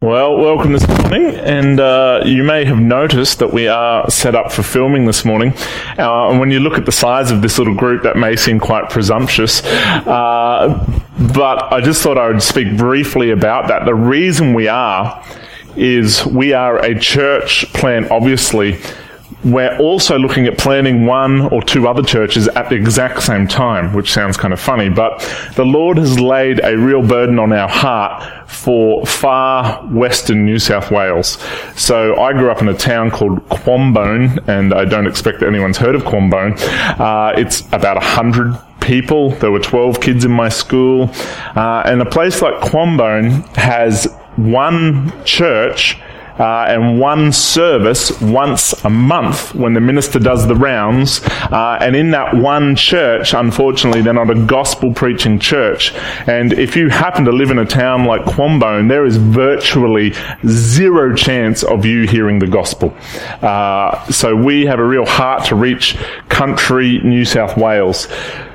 Well, welcome this morning, and you may have noticed that we are set up for filming this morning. And when you look at the size of this little group, that may seem quite presumptuous, but I just thought I would speak briefly about that. The reason we are a church plant, obviously. We're also looking at planting one or two other churches at the exact same time, which sounds kind of funny, but the Lord has laid a real burden on our heart for far western New South Wales. So I grew up in a town called Quambone, and I don't expect that anyone's heard of Quambone. It's about 100 people. There were 12 kids in my school. And a place like Quambone has one church and one service once a month when the minister does the rounds. And in that one church, unfortunately, they're not a gospel-preaching church. And if you happen to live in a town like Quambone, there is virtually zero chance of you hearing the gospel. So we have a real heart to reach country New South Wales.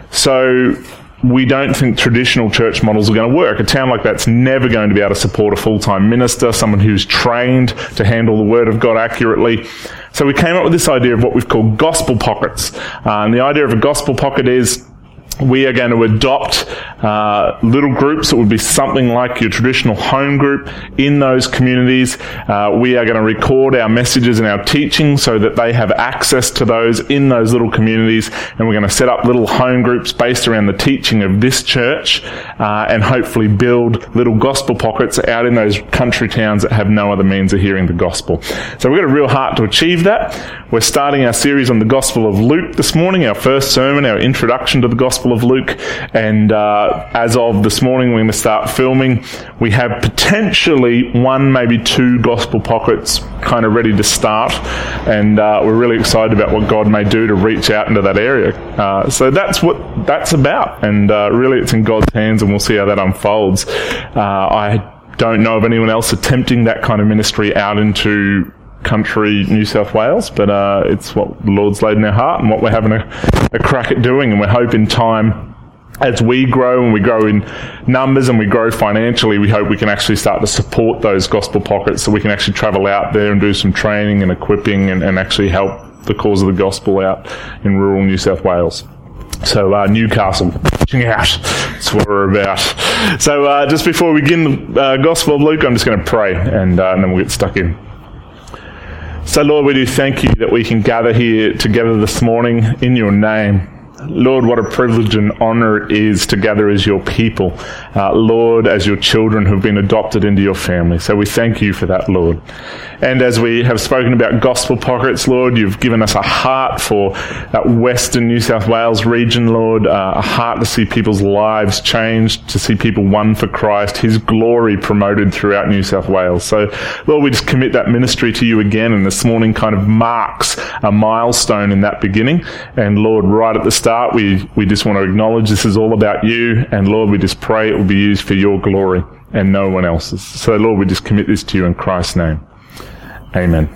So we don't think traditional church models are going to work. A town like that's never going to be able to support a full-time minister, someone who's trained to handle the Word of God accurately. So we came up with this idea of what we've called gospel pockets. And the idea of a gospel pocket is we are going to adopt little groups that would be something like your traditional home group in those communities. We are going to record our messages and our teaching so that they have access to those in those little communities, and we're going to set up little home groups based around the teaching of this church, and hopefully build little gospel pockets out in those country towns that have no other means of hearing the gospel. So we've got a real heart to achieve that. We're starting our series on the Gospel of Luke this morning, our first sermon, our introduction to the Gospel of Luke, and as of this morning we're going to start filming. We have potentially one, maybe two gospel pockets kind of ready to start, and we're really excited about what God may do to reach out into that area. So that's what that's about, and really it's in God's hands, and we'll see how that unfolds. I don't know of anyone else attempting that kind of ministry out into country New South Wales, but it's what the Lord's laid in our heart and what we're having a crack at doing, and we hope in time, as we grow and we grow in numbers and we grow financially, we hope we can actually start to support those gospel pockets so we can actually travel out there and do some training and equipping and actually help the cause of the gospel out in rural New South Wales. So Newcastle, reaching out, that's what we're about. So just before we begin the Gospel of Luke, I'm just going to pray, and then we'll get stuck in. So Lord, we do thank you that we can gather here together this morning in your name. Lord, what a privilege and honor it is to gather as your people, Lord, as your children who've been adopted into your family. So we thank you for that, Lord. And as we have spoken about gospel pockets, Lord, you've given us a heart for that western New South Wales region, Lord, a heart to see people's lives changed, to see people won for Christ, his glory promoted throughout New South Wales. So, Lord, we just commit that ministry to you again, and this morning kind of marks a milestone in that beginning. And Lord, right at the start, we just want to acknowledge this is all about you, and Lord, we just pray it will be used for your glory and no one else's. So Lord, we just commit this to you in Christ's name. Amen.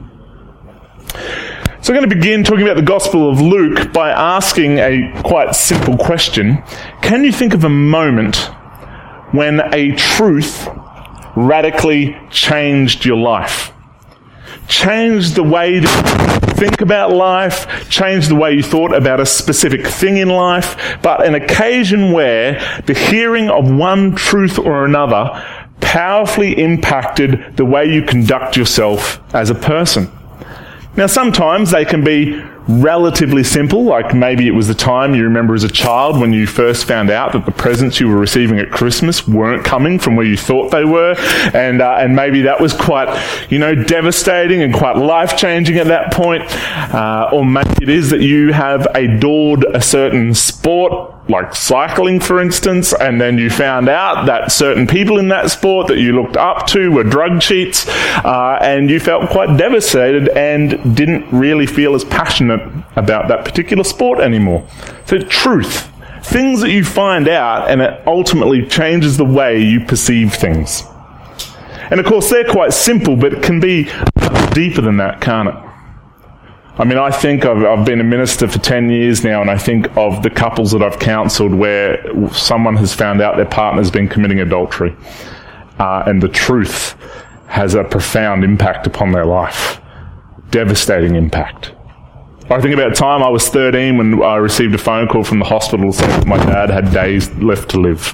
So I'm going to begin talking about the Gospel of Luke by asking a quite simple question. Can you think of a moment when a truth radically changed your life? Changed the way that you think about life, changed the way you thought about a specific thing in life, but an occasion where the hearing of one truth or another powerfully impacted the way you conduct yourself as a person. Now, sometimes they can be relatively simple, like maybe it was the time you remember as a child when you first found out that the presents you were receiving at Christmas weren't coming from where you thought they were, and maybe that was quite, devastating and quite life-changing at that point. Or maybe it is that you have adored a certain sport, like cycling, for instance, and then you found out that certain people in that sport that you looked up to were drug cheats, and you felt quite devastated and didn't really feel as passionate about that particular sport anymore. So truth, things that you find out, and it ultimately changes the way you perceive things. And of course they're quite simple, but it can be deeper than that, can't it? I mean, I think I've been a minister for 10 years now, and I think of the couples that I've counselled where someone has found out their partner's been committing adultery. And the truth has a profound impact upon their life. Devastating impact. I think about a time I was 13 when I received a phone call from the hospital saying that my dad had days left to live.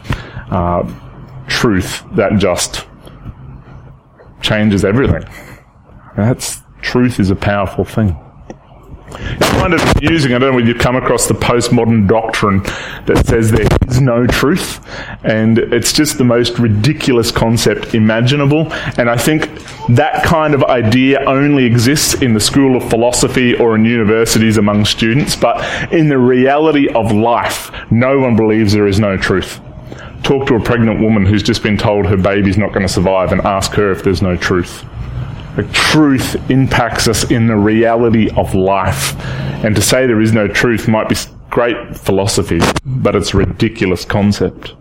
Truth that just changes everything. Truth is a powerful thing. I find it amusing, I don't know whether you've come across the postmodern doctrine that says there is no truth, and it's just the most ridiculous concept imaginable, and I think that kind of idea only exists in the School of Philosophy or in universities among students, but in the reality of life, no one believes there is no truth. Talk to a pregnant woman who's just been told her baby's not going to survive and ask her if there's no truth. The truth impacts us in the reality of life. And to say there is no truth might be great philosophy, but it's a ridiculous concept.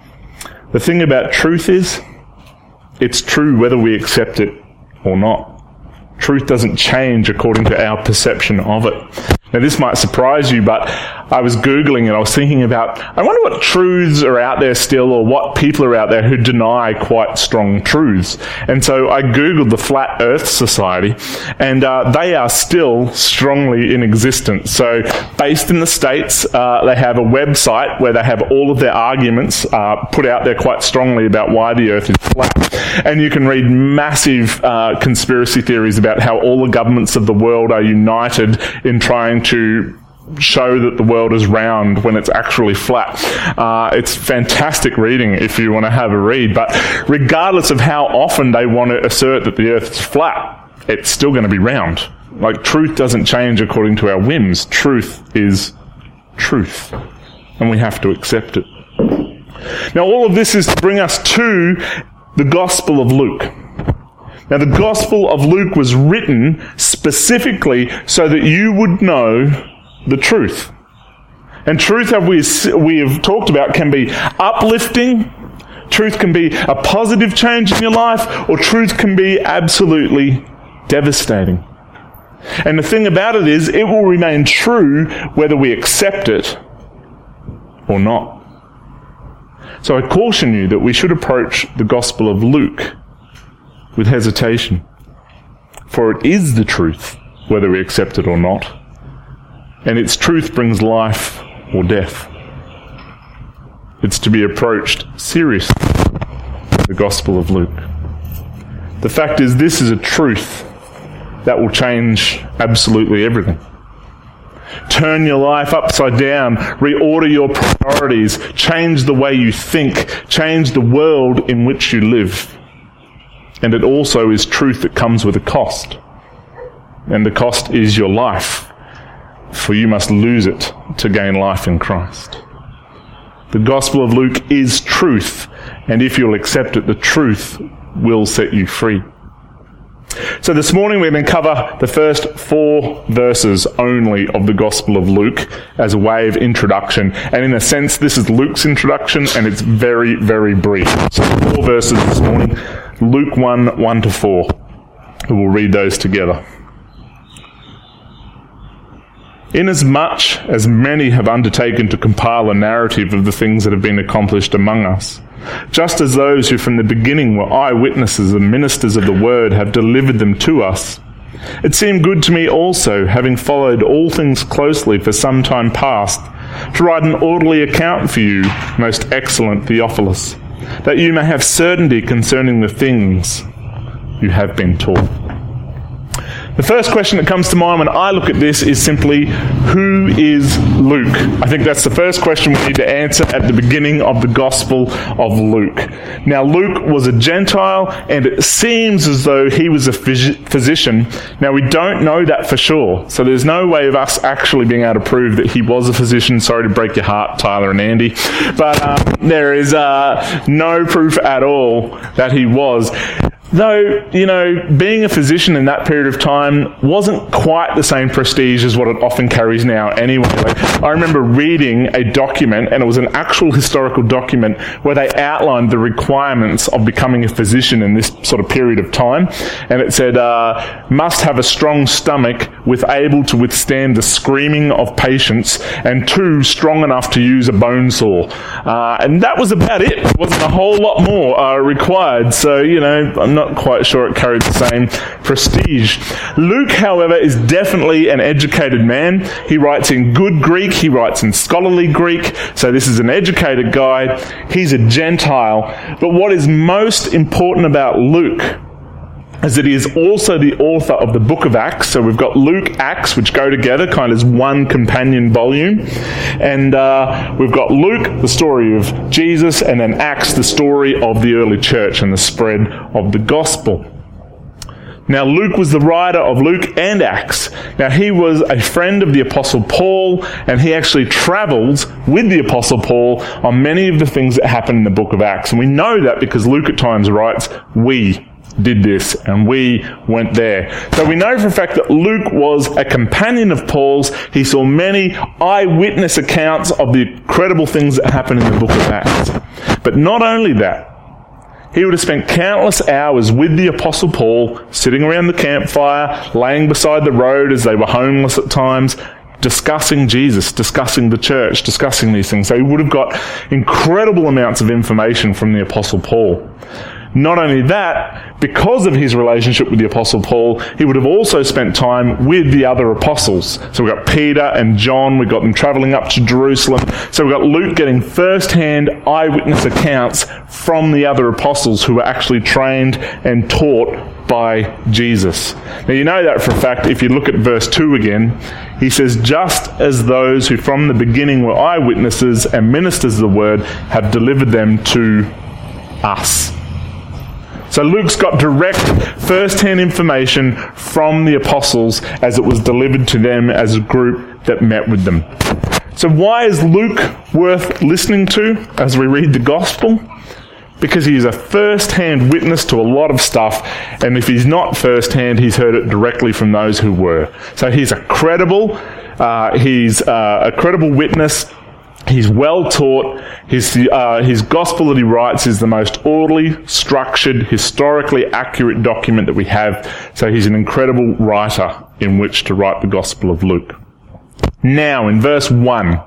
The thing about truth is, it's true whether we accept it or not. Truth doesn't change according to our perception of it. Now, this might surprise you, but I was Googling and I was thinking about, I wonder what truths are out there still, or what people are out there who deny quite strong truths. And so I Googled the Flat Earth Society, and they are still strongly in existence. So based in the States, they have a website where they have all of their arguments put out there quite strongly about why the Earth is flat. And you can read massive conspiracy theories about how all the governments of the world are united in trying to show that the world is round when it's actually flat. It's fantastic reading if you want to have a read, but regardless of how often they want to assert that the Earth is flat, it's still going to be round. Like, truth doesn't change according to our whims. Truth is truth, and we have to accept it. Now, all of this is to bring us to the Gospel of Luke. Now, the Gospel of Luke was written specifically so that you would know the truth. And truth, as we have talked about, can be uplifting. Truth can be a positive change in your life, or truth can be absolutely devastating. And the thing about it is, it will remain true whether we accept it or not. So I caution you that we should approach the Gospel of Luke with hesitation. For it is the truth, whether we accept it or not. And its truth brings life or death. It's to be approached seriously, the Gospel of Luke. The fact is, this is a truth that will change absolutely everything. Turn your life upside down, reorder your priorities, change the way you think, change the world in which you live. And it also is truth that comes with a cost. And the cost is your life, for you must lose it to gain life in Christ. The Gospel of Luke is truth, and if you'll accept it, the truth will set you free. So this morning we're going to cover the first 4 verses only of the Gospel of Luke as a way of introduction. And in a sense, this is Luke's introduction, and it's very, very brief. So 4 verses this morning, Luke 1, 1-4. We'll read those together. Inasmuch as many have undertaken to compile a narrative of the things that have been accomplished among us, just as those who from the beginning were eyewitnesses and ministers of the word have delivered them to us, it seemed good to me also, having followed all things closely for some time past, to write an orderly account for you, most excellent Theophilus, that you may have certainty concerning the things you have been taught. The first question that comes to mind when I look at this is simply, who is Luke? I think that's the first question we need to answer at the beginning of the Gospel of Luke. Now, Luke was a Gentile, and it seems as though he was a physician. Now, we don't know that for sure, so there's no way of us actually being able to prove that he was a physician. Sorry to break your heart, Tyler and Andy. But there is no proof at all that he was. Though, being a physician in that period of time wasn't quite the same prestige as what it often carries now anyway. I remember reading a document, and it was an actual historical document, where they outlined the requirements of becoming a physician in this sort of period of time. And it said, must have a strong stomach with able to withstand the screaming of patients, and 2, strong enough to use a bone saw. And that was about it. There wasn't a whole lot more required. So, I'm not quite sure it carried the same prestige. Luke, however, is definitely an educated man. He writes in good Greek, he writes in scholarly Greek, so this is an educated guy. He's a Gentile. But what is most important about Luke is that he is also the author of the book of Acts. So we've got Luke, Acts, which go together kind of as one companion volume. And we've got Luke, the story of Jesus, and then Acts, the story of the early church and the spread of the gospel. Now, Luke was the writer of Luke and Acts. Now, he was a friend of the Apostle Paul, and he actually travels with the Apostle Paul on many of the things that happen in the book of Acts. And we know that because Luke at times writes, we did this and we went there. So we know for a fact that Luke was a companion of Paul's. He saw many eyewitness accounts of the incredible things that happen in the book of Acts. But not only that, he would have spent countless hours with the Apostle Paul, sitting around the campfire, laying beside the road as they were homeless at times, discussing Jesus, discussing the church, discussing these things. So he would have got incredible amounts of information from the Apostle Paul. Not only that, because of his relationship with the Apostle Paul, he would have also spent time with the other apostles. So we've got Peter and John, we've got them travelling up to Jerusalem. So we've got Luke getting first-hand eyewitness accounts from the other apostles who were actually trained and taught by Jesus. Now you know that for a fact if you look at verse 2 again. He says, just as those who from the beginning were eyewitnesses and ministers of the word have delivered them to us. So Luke's got direct first-hand information from the apostles as it was delivered to them as a group that met with them. So why is Luke worth listening to as we read the gospel? Because he's a first-hand witness to a lot of stuff, and if he's not first-hand, he's heard it directly from those who were. So he's a credible witness. He's well taught. His gospel that he writes is the most orderly, structured, historically accurate document that we have. So he's an incredible writer in which to write the Gospel of Luke. Now, in verse 1,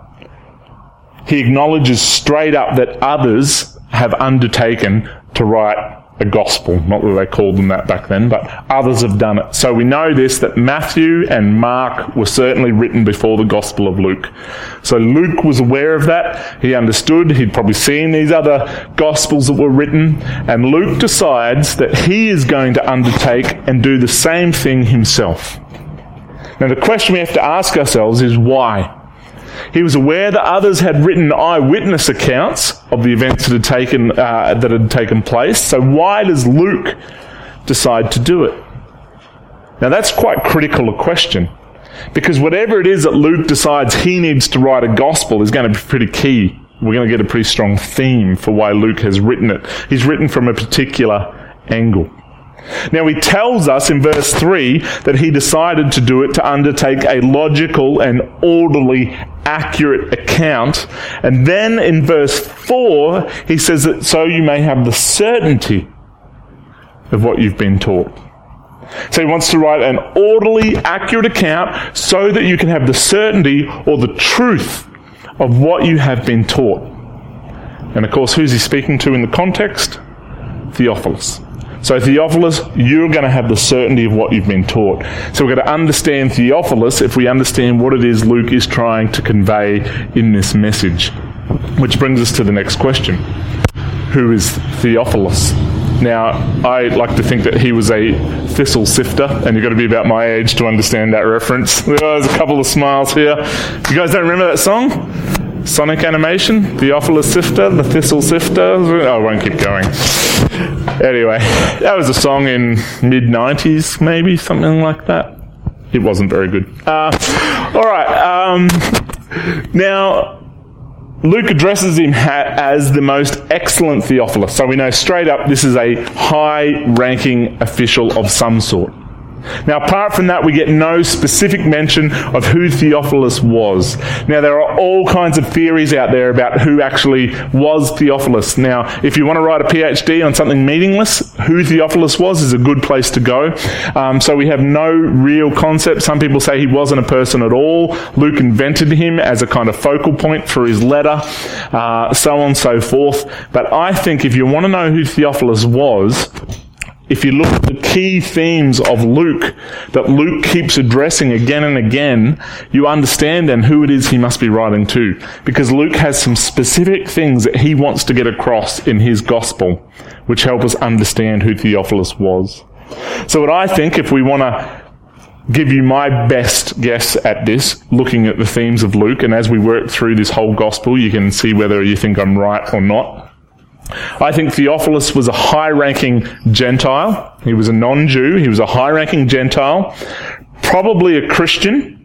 he acknowledges straight up that others have undertaken to write a gospel. Not that they called them that back then, but others have done it. So we know this, that Matthew and Mark were certainly written before the Gospel of Luke. So Luke was aware of that. He understood. He'd probably seen these other Gospels that were written. And Luke decides that he is going to undertake and do the same thing himself. Now the question we have to ask ourselves is why? He was aware that others had written eyewitness accounts of the events that had taken place. So why does Luke decide to do it? Now that's quite critical a question, because whatever it is that Luke decides he needs to write a gospel is going to be pretty key. We're going to get a pretty strong theme for why Luke has written it. He's written from a particular angle. Now he tells us in verse 3 that he decided to do it to undertake a logical and orderly, accurate account. And then in verse 4 he says that so you may have the certainty of what you've been taught. So he wants to write an orderly, accurate account so that you can have the certainty or the truth of what you have been taught. And of course, who's he speaking to in the context? Theophilus. So Theophilus, you're going to have the certainty of what you've been taught. So we've got to understand Theophilus if we understand what it is Luke is trying to convey in this message. Which brings us to the next question. Who is Theophilus? Now, I like to think that he was a thistle sifter, and you've got to be about my age to understand that reference. There's a couple of smiles here. You guys don't remember that song? Sonic Animation, Theophilus Sifter, the Thistle Sifter. Oh, I won't keep going. Anyway, that was a song in mid-90s, maybe, something like that. It wasn't very good. Now, Luke addresses him as the most excellent Theophilus. So we know straight up this is a high-ranking official of some sort. Now, apart from that, we get no specific mention of who Theophilus was. Now, there are all kinds of theories out there about who actually was Theophilus. Now, if you want to write a PhD on something meaningless, who Theophilus was is a good place to go. So we have no real concept. Some people say he wasn't a person at all. Luke invented him as a kind of focal point for his letter, so on and so forth. But I think if you want to know who Theophilus was, if you look at the key themes of Luke, that Luke keeps addressing again and again, you understand then who it is he must be writing to. Because Luke has some specific things that he wants to get across in his gospel, which help us understand who Theophilus was. So what I think, if we want to give you my best guess at this, looking at the themes of Luke, and as we work through this whole gospel, you can see whether you think I'm right or not. I think Theophilus was a high-ranking Gentile. He was a non-Jew. He was a high-ranking Gentile, probably a Christian,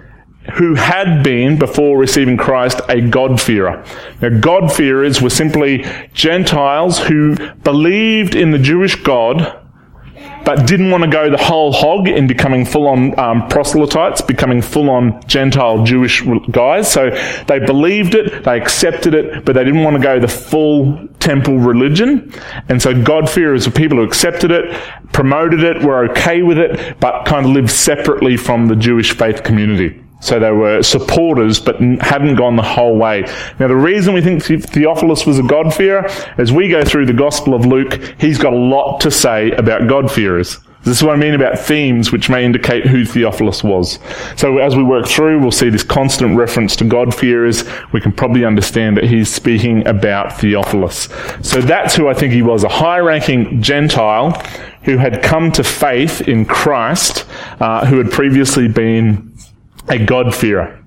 who had been, before receiving Christ, a God-fearer. Now, God-fearers were simply Gentiles who believed in the Jewish God, but didn't want to go the whole hog in becoming full-on proselytes, becoming full-on Gentile Jewish guys. So they believed it, they accepted it, but they didn't want to go the full temple religion. And so God-fearers were people who accepted it, promoted it, were okay with it, but kind of lived separately from the Jewish faith community. So they were supporters, but hadn't gone the whole way. Now, the reason we think Theophilus was a God-fearer, as we go through the Gospel of Luke, he's got a lot to say about God-fearers. This is what I mean about themes which may indicate who Theophilus was. So as we work through, we'll see this constant reference to God-fearers. We can probably understand that he's speaking about Theophilus. So that's who I think he was, a high-ranking Gentile who had come to faith in Christ, who had previously been a God-fearer.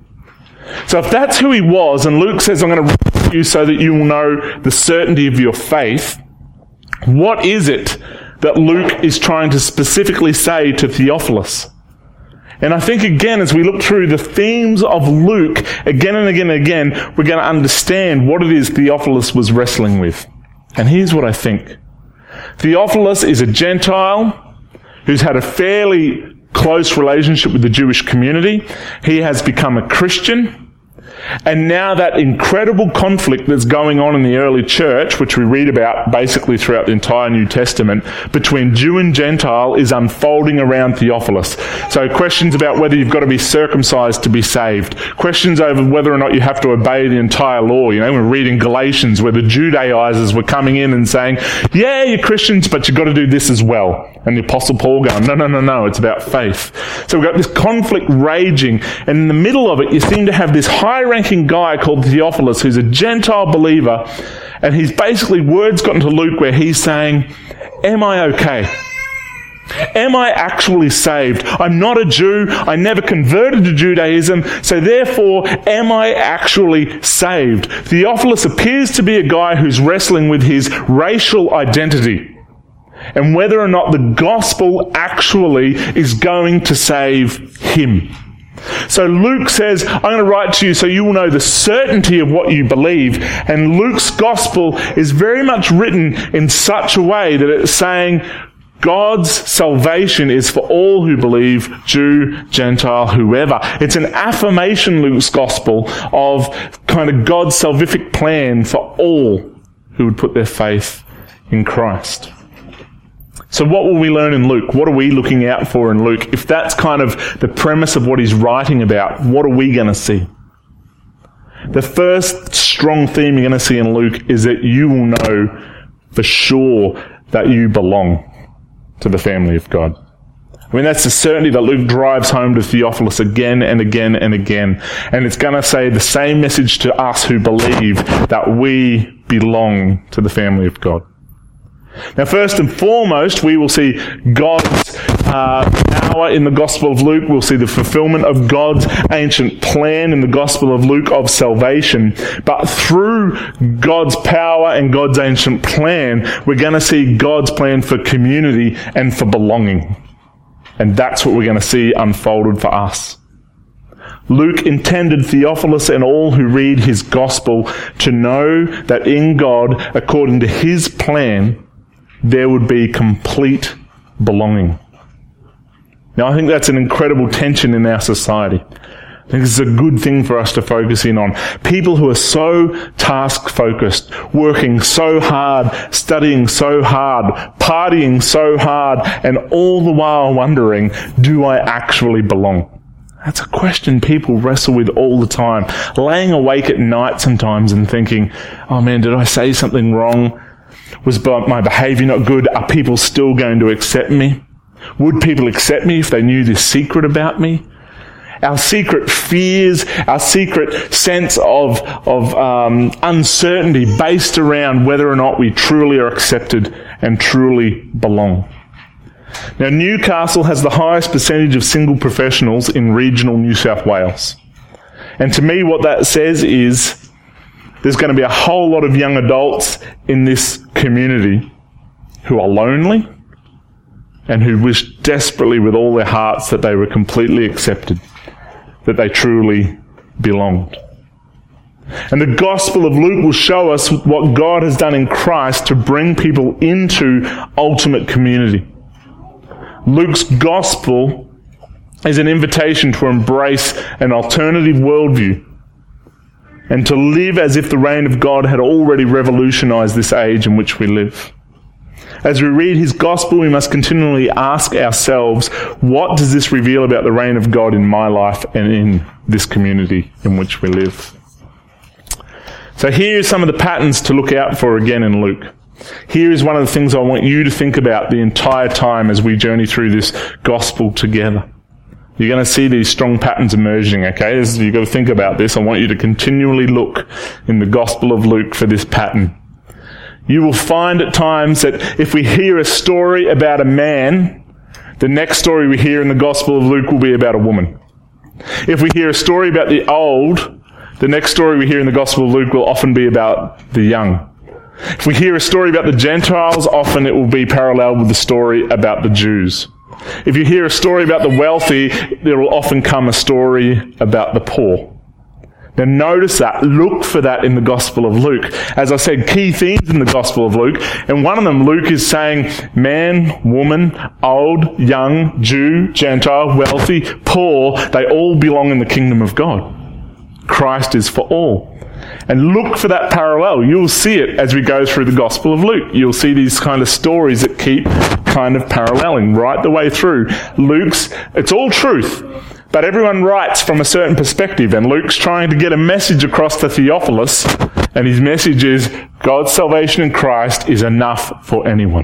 So if that's who he was, and Luke says, I'm going to write you so that you will know the certainty of your faith, what is it that Luke is trying to specifically say to Theophilus? And I think, again, as we look through the themes of Luke, again and again and again, we're going to understand what it is Theophilus was wrestling with. And here's what I think. Theophilus is a Gentile who's had a fairly close relationship with the Jewish community. He has become a Christian. And now that incredible conflict that's going on in the early church, which we read about basically throughout the entire New Testament, between Jew and Gentile is unfolding around Theophilus. So questions about whether you've got to be circumcised to be saved. Questions over whether or not you have to obey the entire law. You know, we're reading Galatians where the Judaizers were coming in and saying, yeah, you're Christians, but you've got to do this as well. And the Apostle Paul going, no, it's about faith. So we've got this conflict raging, and in the middle of it, you seem to have this high-ranking guy called Theophilus, who's a Gentile believer, and he's basically, words got into Luke where he's saying, am I okay? Am I actually saved? I'm not a Jew. I never converted to Judaism. So therefore, am I actually saved? Theophilus appears to be a guy who's wrestling with his racial identity and whether or not the gospel actually is going to save him. So Luke says, I'm going to write to you so you will know the certainty of what you believe. And Luke's gospel is very much written in such a way that it's saying God's salvation is for all who believe, Jew, Gentile, whoever. It's an affirmation, Luke's gospel, of kind of God's salvific plan for all who would put their faith in Christ. So what will we learn in Luke? What are we looking out for in Luke? If that's kind of the premise of what he's writing about, what are we going to see? The first strong theme you're going to see in Luke is that you will know for sure that you belong to the family of God. I mean, that's the certainty that Luke drives home to Theophilus again and again and again. And it's going to say the same message to us who believe that we belong to the family of God. Now, first and foremost, we will see God's power in the Gospel of Luke. We'll see the fulfillment of God's ancient plan in the Gospel of Luke of salvation. But through God's power and God's ancient plan, we're going to see God's plan for community and for belonging. And that's what we're going to see unfolded for us. Luke intended Theophilus and all who read his Gospel to know that in God, according to his plan, there would be complete belonging. Now, I think that's an incredible tension in our society. I think this is a good thing for us to focus in on. People who are so task-focused, working so hard, studying so hard, partying so hard, and all the while wondering, do I actually belong? That's a question people wrestle with all the time. Laying awake at night sometimes and thinking, oh man, did I say something wrong? Was my behaviour not good? Are people still going to accept me? Would people accept me if they knew this secret about me? Our secret fears, our secret sense of uncertainty based around whether or not we truly are accepted and truly belong. Now, Newcastle has the highest percentage of single professionals in regional New South Wales. And to me, what that says is there's going to be a whole lot of young adults in this community who are lonely and who wish desperately with all their hearts that they were completely accepted, that they truly belonged. And the Gospel of Luke will show us what God has done in Christ to bring people into ultimate community. Luke's Gospel is an invitation to embrace an alternative worldview and to live as if the reign of God had already revolutionized this age in which we live. As we read his gospel, we must continually ask ourselves, what does this reveal about the reign of God in my life and in this community in which we live? So here are some of the patterns to look out for again in Luke. Here is one of the things I want you to think about the entire time as we journey through this gospel together. You're going to see these strong patterns emerging, okay? You've got to think about this. I want you to continually look in the Gospel of Luke for this pattern. You will find at times that if we hear a story about a man, the next story we hear in the Gospel of Luke will be about a woman. If we hear a story about the old, the next story we hear in the Gospel of Luke will often be about the young. If we hear a story about the Gentiles, often it will be paralleled with the story about the Jews. If you hear a story about the wealthy, there will often come a story about the poor. Now notice that. Look for that in the Gospel of Luke. As I said, key themes in the Gospel of Luke. And one of them, Luke is saying, man, woman, old, young, Jew, Gentile, wealthy, poor, they all belong in the kingdom of God. Christ is for all. And look for that parallel. You'll see it as we go through the Gospel of Luke. You'll see these kind of stories that keep kind of paralleling right the way through. It's all truth, but everyone writes from a certain perspective, and Luke's trying to get a message across to Theophilus, and his message is God's salvation in Christ is enough for anyone.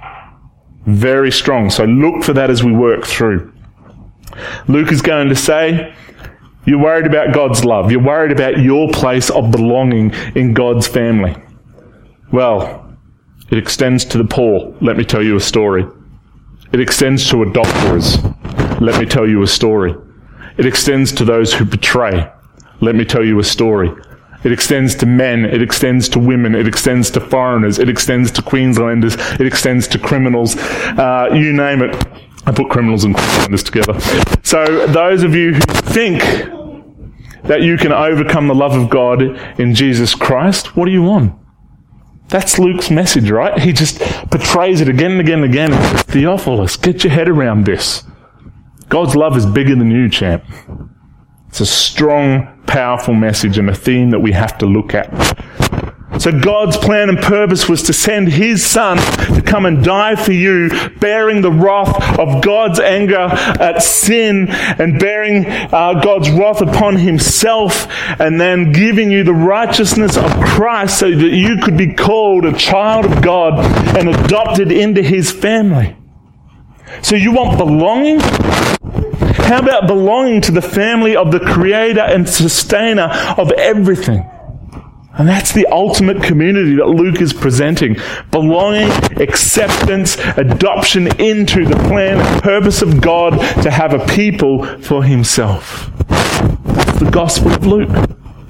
Very strong. So look for that as we work through. Luke is going to say, you're worried about God's love. You're worried about your place of belonging in God's family. Well, it extends to the poor. Let me tell you a story. It extends to adulterers. Let me tell you a story. It extends to those who betray. Let me tell you a story. It extends to men. It extends to women. It extends to foreigners. It extends to Queenslanders. It extends to criminals. You name it. I put criminals and Queenslanders together. So those of you who think that you can overcome the love of God in Jesus Christ, what do you want? That's Luke's message, right? He just portrays it again and again and again. Theophilus, get your head around this. God's love is bigger than you, champ. It's a strong, powerful message and a theme that we have to look at. So God's plan and purpose was to send his Son to come and die for you, bearing the wrath of God's anger at sin and bearing God's wrath upon himself, and then giving you the righteousness of Christ so that you could be called a child of God and adopted into his family. So you want belonging? How about belonging to the family of the Creator and Sustainer of everything? And that's the ultimate community that Luke is presenting. Belonging, acceptance, adoption into the plan and purpose of God to have a people for himself. That's the Gospel of Luke.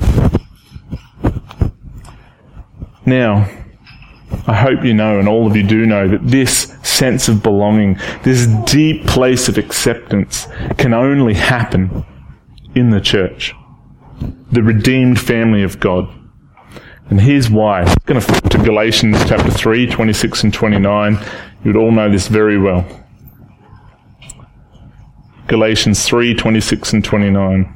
Now, I hope you know, and all of you do know, that this sense of belonging, this deep place of acceptance, can only happen in the church, the redeemed family of God. And here's why. I'm going to flip to Galatians chapter 3, 26 and 29. You would all know this very well. Galatians 3, 26 and 29.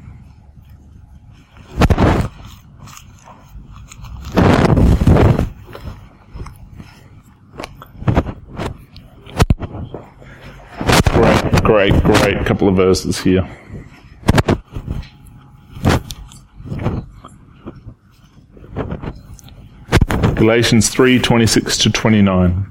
Great couple of verses here. Galatians 3:26-29.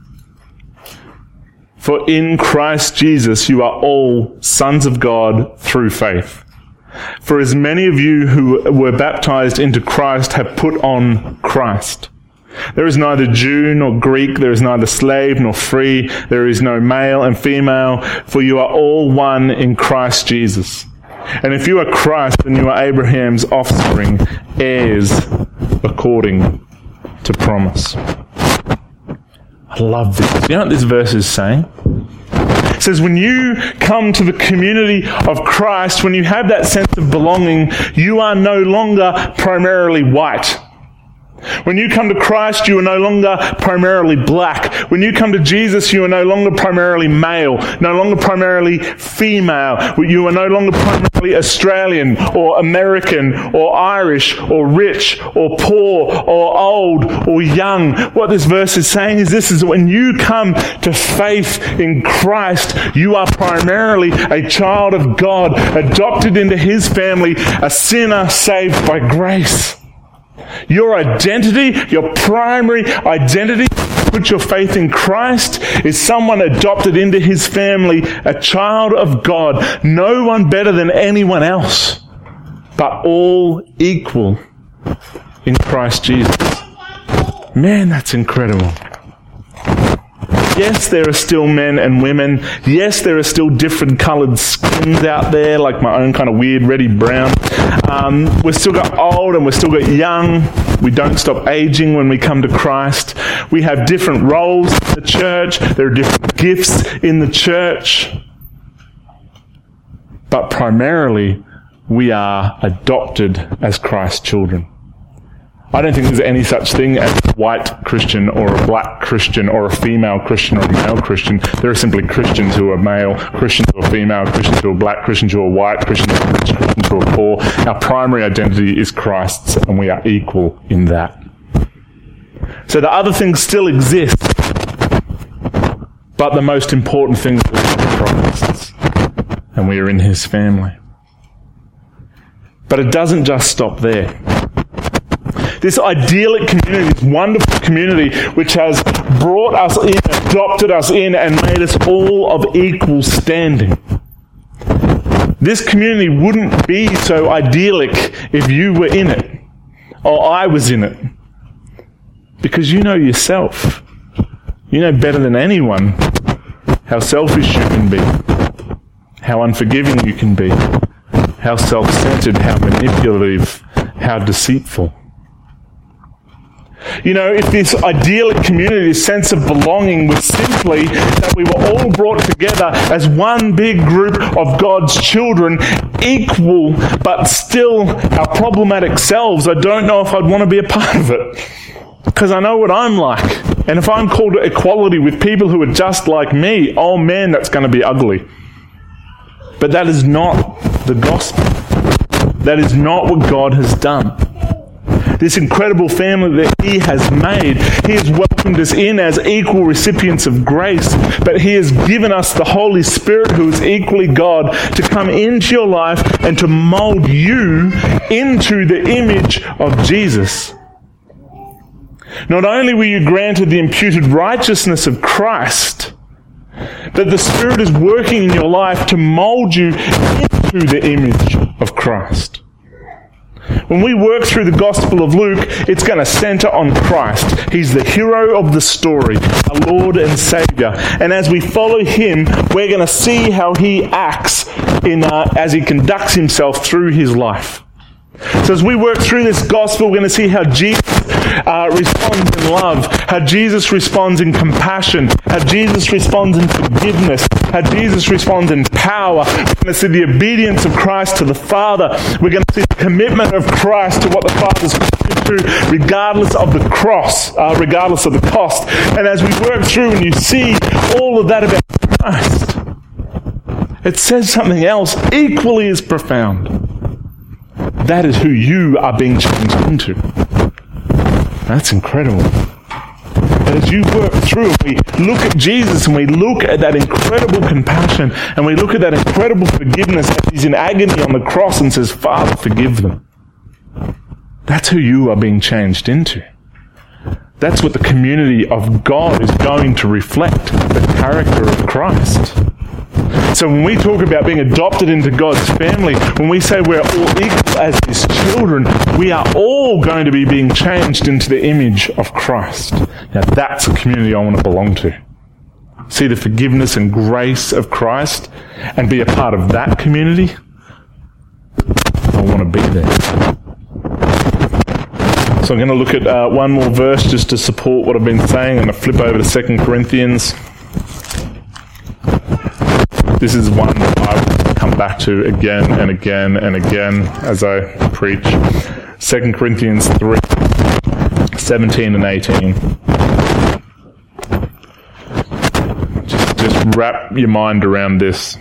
For in Christ Jesus you are all sons of God through faith. For as many of you who were baptized into Christ have put on Christ. There is neither Jew nor Greek, there is neither slave nor free, there is no male and female, for you are all one in Christ Jesus. And if you are Christ, then you are Abraham's offspring, heirs according to promise. I love this. You know what this verse is saying? It says when you come to the community of Christ, when you have that sense of belonging, you are no longer primarily white. When you come to Christ, you are no longer primarily black. When you come to Jesus, you are no longer primarily male, no longer primarily female. You are no longer primarily Australian or American or Irish or rich or poor or old or young. What this verse is saying is this is when you come to faith in Christ, you are primarily a child of God, adopted into His family, a sinner saved by grace. Your identity, your primary identity, put your faith in Christ, is someone adopted into His family, a child of God, no one better than anyone else, but all equal in Christ Jesus. Man, that's incredible. Yes, there are still men and women. Yes, there are still different coloured skins out there, like my own kind of weird reddy brown. We've still got old and we've still got young. We don't stop aging when we come to Christ. We have different roles in the church. There are different gifts in the church. But primarily, we are adopted as Christ's children. I don't think there's any such thing as a white Christian or a black Christian or a female Christian or a male Christian. There are simply Christians who are male, Christians who are female, Christians who are black, Christians who are white, Christians who are rich, Christians who are poor. Our primary identity is Christ's, and we are equal in that. So the other things still exist, but the most important thing is Christ's, and we are in His family. But it doesn't just stop there. This idyllic community, this wonderful community which has brought us in, adopted us in, and made us all of equal standing. This community wouldn't be so idyllic if you were in it, or I was in it. Because you know yourself. You know better than anyone how selfish you can be, how unforgiving you can be, how self-centered, how manipulative, how deceitful. You know, if this idyllic community, this sense of belonging was simply that we were all brought together as one big group of God's children, equal but still our problematic selves, I don't know if I'd want to be a part of it. Because I know what I'm like. And if I'm called to equality with people who are just like me, oh man, that's going to be ugly. But that is not the gospel. That is not what God has done. This incredible family that He has made, He has welcomed us in as equal recipients of grace, but He has given us the Holy Spirit, who is equally God, to come into your life and to mold you into the image of Jesus. Not only were you granted the imputed righteousness of Christ, but the Spirit is working in your life to mold you into the image of Christ. When we work through the Gospel of Luke, it's going to center on Christ. He's the hero of the story, our Lord and Savior. And as we follow Him, we're going to see how He acts as He conducts Himself through His life. So as we work through this Gospel, we're going to see how Jesus responds in love, how Jesus responds in compassion, how Jesus responds in forgiveness, how Jesus responds in power. We're going to see the obedience of Christ to the Father. We're going to see the commitment of Christ to what the Father's called him to, regardless of the cross, regardless of the cost. And as we work through and you see all of that about Christ, it says something else equally as profound. That is who you are being changed into. That's incredible. But as you work through, we look at Jesus and we look at that incredible compassion and we look at that incredible forgiveness as He's in agony on the cross and says, Father, forgive them. That's who you are being changed into. That's what the community of God is going to reflect, the character of Christ. So when we talk about being adopted into God's family, when we say we're all equal as His children, we are all going to be being changed into the image of Christ. Now that's a community I want to belong to. See the forgiveness and grace of Christ and be a part of that community. I want to be there. So I'm going to look at one more verse just to support what I've been saying. I'm going to flip over to 2 Corinthians. This is one that I will come back to again and again and again as I preach. 2 Corinthians 3, 17 and 18. Just wrap your mind around this.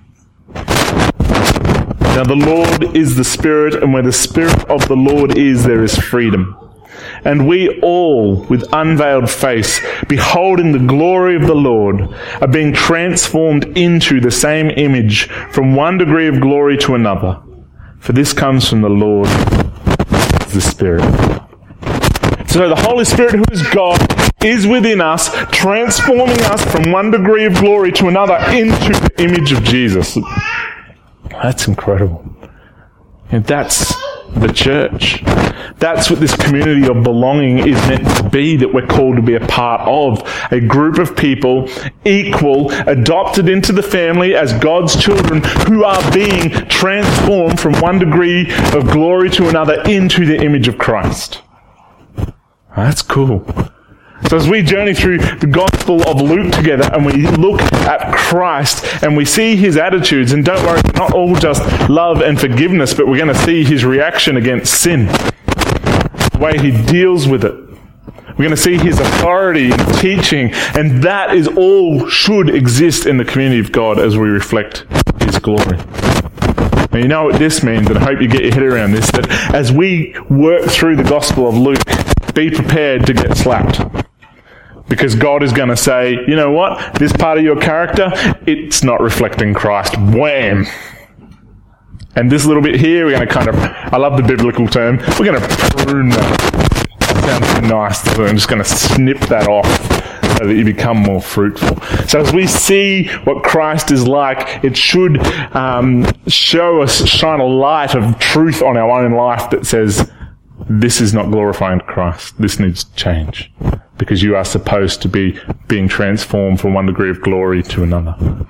Now the Lord is the Spirit, and where the Spirit of the Lord is, there is freedom. And we all, with unveiled face, beholding the glory of the Lord, are being transformed into the same image from one degree of glory to another. For this comes from the Lord, the Spirit. So the Holy Spirit, who is God, is within us, transforming us from one degree of glory to another into the image of Jesus. That's incredible. And that's the church. That's what this community of belonging is meant to be, that we're called to be a part of. A group of people, equal, adopted into the family as God's children, who are being transformed from one degree of glory to another into the image of Christ. That's cool. So as we journey through the Gospel of Luke together and we look at Christ and we see His attitudes, and don't worry, not all just love and forgiveness, but we're going to see His reaction against sin, the way He deals with it. We're going to see His authority in teaching, and that is all should exist in the community of God as we reflect His glory. Now you know what this means, and I hope you get your head around this, that as we work through the Gospel of Luke, be prepared to get slapped. Because God is going to say, you know what? This part of your character, it's not reflecting Christ. Wham! And this little bit here, we're going to kind of, I love the biblical term, we're going to prune that. That sounds nice. So I'm just going to snip that off so that you become more fruitful. So as we see what Christ is like, it should show us, shine a light of truth on our own life that says, this is not glorifying Christ. This needs to change. Because you are supposed to be being transformed from one degree of glory to another.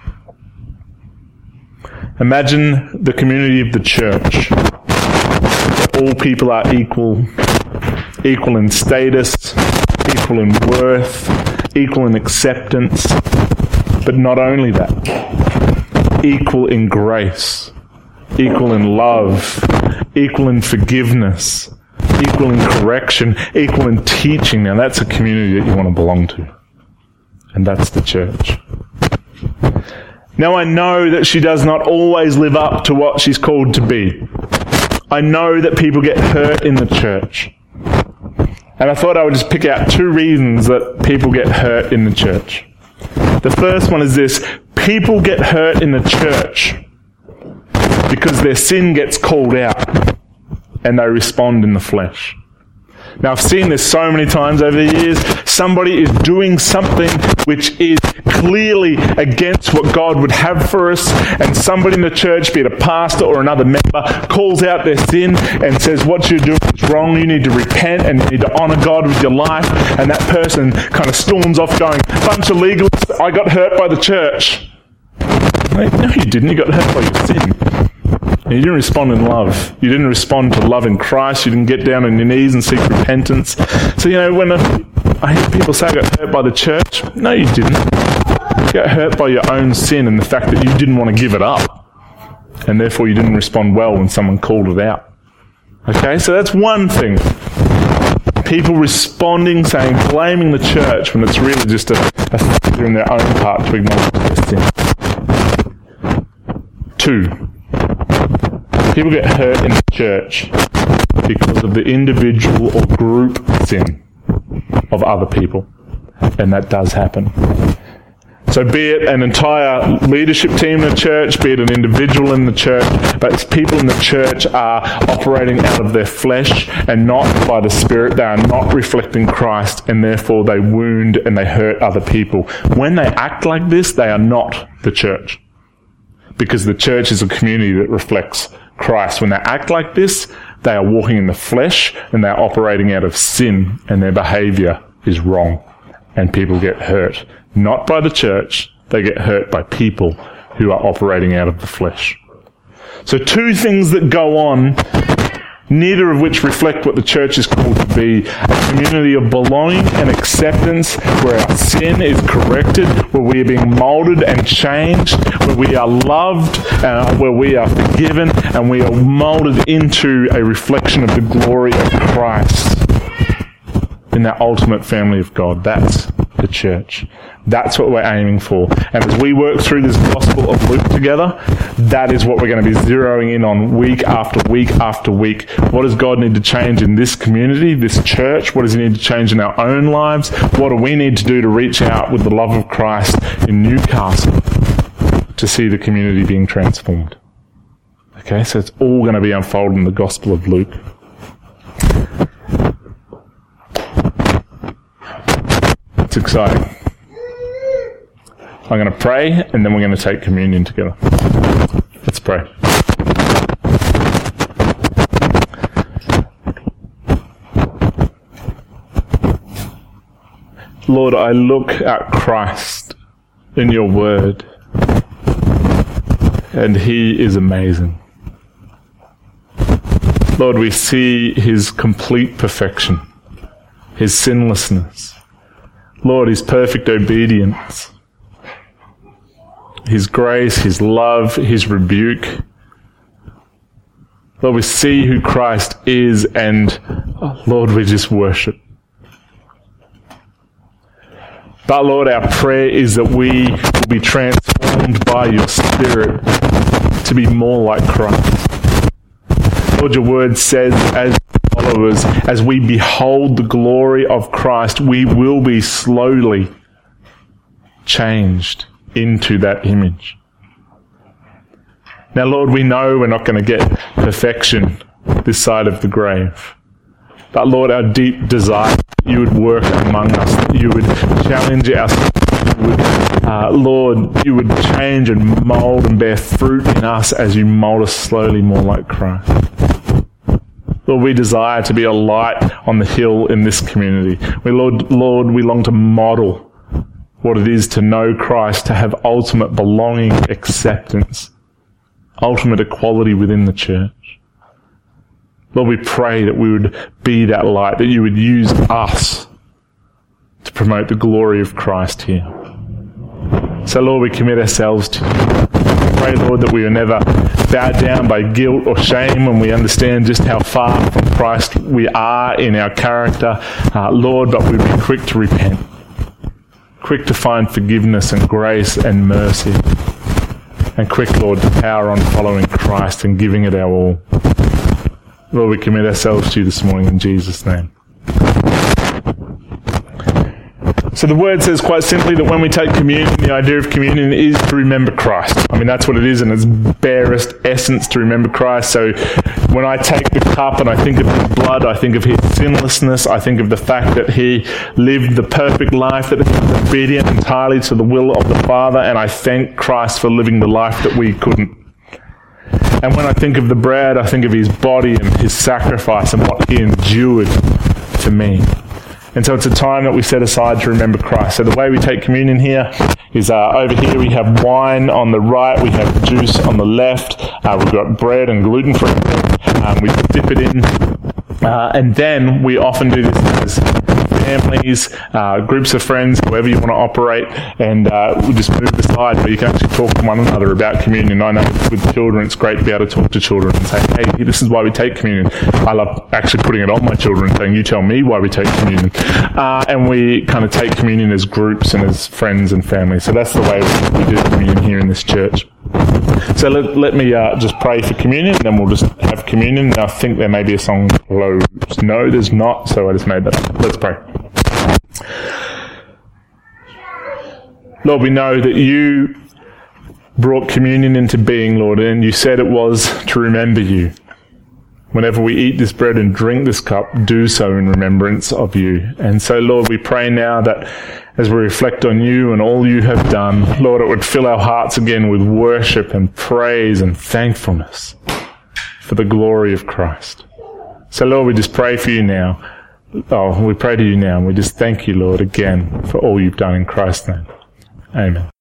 Imagine the community of the church. All people are equal in status, equal in worth, equal in acceptance. But not only that, equal in grace, equal in love, equal in forgiveness, equal in correction, equal in teaching. Now that's a community that you want to belong to. And that's the church. Now I know that she does not always live up to what she's called to be. I know that people get hurt in the church. And I thought I would just pick out 2 reasons that people get hurt in the church. The first one is this: people get hurt in the church because their sin gets called out. And they respond in the flesh. Now I've seen this so many times over the years. Somebody is doing something which is clearly against what God would have for us, and somebody in the church, be it a pastor or another member, calls out their sin and says, what you're doing is wrong, you need to repent and you need to honour God with your life, and that person kind of storms off going, bunch of legalists, I got hurt by the church. No, you didn't. You got hurt by your sin. You didn't respond in love. You didn't respond to love in Christ. You didn't get down on your knees and seek repentance. So, when I hear people say I got hurt by the church, no, you didn't. You got hurt by your own sin and the fact that you didn't want to give it up. And therefore you didn't respond well when someone called it out. Okay, so that's one thing. People responding, blaming the church when it's really just a failure in their own part to acknowledge their sin. 2. People get hurt in the church because of the individual or group sin of other people. And that does happen. So be it an entire leadership team in the church, be it an individual in the church, but people in the church are operating out of their flesh and not by the Spirit. They are not reflecting Christ, and therefore they wound and they hurt other people. When they act like this, they are not the church. Because the church is a community that reflects Christ. When they act like this, they are walking in the flesh and they are operating out of sin, and their behaviour is wrong. And people get hurt. Not by the church, they get hurt by people who are operating out of the flesh. So two things that go on, neither of which reflect what the church is called to be: a community of belonging and acceptance, where our sin is corrected, where we are being moulded and changed, where we are loved, where we are forgiven, and we are moulded into a reflection of the glory of Christ in that ultimate family of God. That's the church. That's what we're aiming for. And as we work through this Gospel of Luke together, that is what we're going to be zeroing in on week after week after week. What does God need to change in this community, this church? What does He need to change in our own lives? What do we need to do to reach out with the love of Christ in Newcastle to see the community being transformed? Okay, so it's all going to be unfolded in the Gospel of Luke. It's exciting. I'm going to pray, and then we're going to take communion together. Let's pray. Lord, I look at Christ in your word, and He is amazing. Lord, we see His complete perfection, His sinlessness. Lord, His perfect obedience, His grace, His love, His rebuke. Lord, we see who Christ is, and Lord, we just worship. But Lord, our prayer is that we will be transformed by your Spirit to be more like Christ. Lord, your word says, as followers, as we behold the glory of Christ, we will be slowly changed into that image. Now, Lord, we know we're not going to get perfection this side of the grave. But Lord, our deep desire that you would work among us, that you would challenge us, Lord, you would change and mould and bear fruit in us as you mould us slowly more like Christ. Lord, we desire to be a light on the hill in this community. Lord, we long to model what it is to know Christ, to have ultimate belonging, acceptance, ultimate equality within the church. Lord, we pray that we would be that light, that you would use us to promote the glory of Christ here. So, Lord, we commit ourselves to you. Pray, Lord, that we are never bowed down by guilt or shame when we understand just how far from Christ we are in our character, Lord, but we'd be quick to repent, quick to find forgiveness and grace and mercy, and quick, Lord, to power on following Christ and giving it our all. Lord, we commit ourselves to you this morning in Jesus' name. So the word says quite simply that when we take communion, the idea of communion is to remember Christ. I mean, that's what it is in its barest essence, to remember Christ. So when I take the cup and I think of his blood, I think of his sinlessness, I think of the fact that he lived the perfect life, that he was obedient entirely to the will of the Father, and I thank Christ for living the life that we couldn't. And when I think of the bread, I think of his body and his sacrifice and what he endured for me. And so it's a time that we set aside to remember Christ. So the way we take communion here is over here we have wine on the right, we have juice on the left, we've got bread and gluten-free bread, we dip it in, and then we often do this as families, groups of friends, whoever you want to operate, and we just move aside where you can actually talk to one another about communion. I know with children it's great to be able to talk to children and say, hey, this is why we take communion. I love actually putting it on my children, saying, you tell me why we take communion. And we kind of take communion as groups and as friends and family. So that's the way we do communion here in this church. So let me just pray for communion, and then we'll just have communion. And I think there may be a song close. No, there's not, so I just made that up. Let's pray. Lord, we know that you brought communion into being, Lord, and you said it was to remember you. Whenever we eat this bread and drink this cup, do so in remembrance of you. And so, Lord, we pray now that as we reflect on you and all you have done, Lord, it would fill our hearts again with worship and praise and thankfulness for the glory of Christ. So, Lord, we just pray for you now. We pray to you now, and we just thank you, Lord, again for all you've done in Christ's name. Amen.